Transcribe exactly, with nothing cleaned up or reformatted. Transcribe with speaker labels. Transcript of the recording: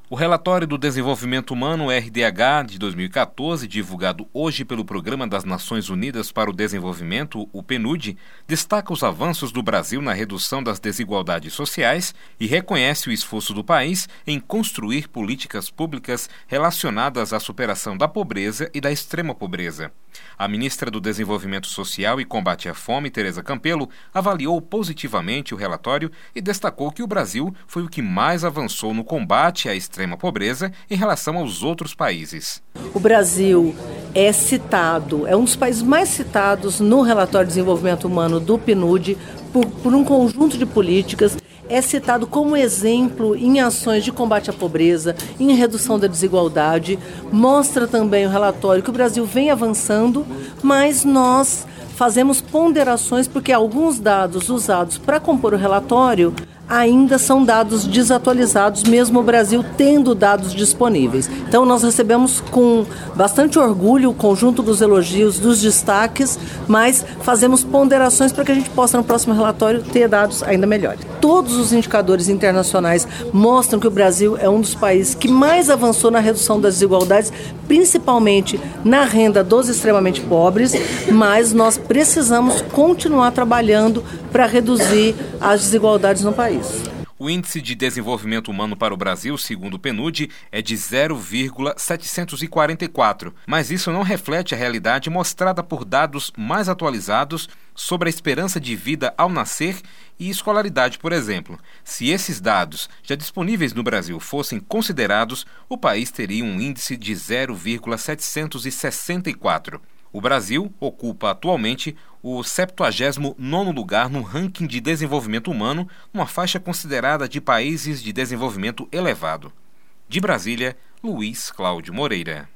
Speaker 1: O relatório do Desenvolvimento Humano R D H de dois mil e quatorze, divulgado hoje pelo Programa das Nações Unidas para o Desenvolvimento, o PNUD, destaca os avanços do Brasil na redução das desigualdades sociais e reconhece o esforço do país em construir políticas públicas relacionadas à superação da pobreza e da extrema pobreza. A ministra do Desenvolvimento Social e Combate à Fome, Tereza Campelo, avaliou positivamente o relatório e destacou que o Brasil foi o que mais avançou no combate à extrema extrema pobreza em relação aos outros países.
Speaker 2: O Brasil é citado, é um dos países mais citados no relatório de desenvolvimento humano do PNUD por, por um conjunto de políticas. É citado como exemplo em ações de combate à pobreza, em redução da desigualdade. Mostra também o relatório que o Brasil vem avançando, mas nós fazemos ponderações porque alguns dados usados para compor o relatório ainda são dados desatualizados, mesmo o Brasil tendo dados disponíveis. Então nós recebemos com bastante orgulho o conjunto dos elogios, dos destaques, mas fazemos ponderações para que a gente possa no próximo relatório ter dados ainda melhores. Todos os indicadores internacionais mostram que o Brasil é um dos países que mais avançou na redução das desigualdades, principalmente na renda dos extremamente pobres, mas nós precisamos continuar trabalhando para reduzir as desigualdades no país.
Speaker 1: O Índice de Desenvolvimento Humano para o Brasil, segundo o PNUD, é de zero vírgula setecentos e quarenta e quatro, mas isso não reflete a realidade mostrada por dados mais atualizados sobre a esperança de vida ao nascer e escolaridade, por exemplo. Se esses dados, já disponíveis no Brasil, fossem considerados, o país teria um índice de zero vírgula setecentos e sessenta e quatro. O Brasil ocupa atualmente o septuagésimo nono lugar no ranking de desenvolvimento humano, numa faixa considerada de países de desenvolvimento elevado. De Brasília, Luiz Cláudio Moreira.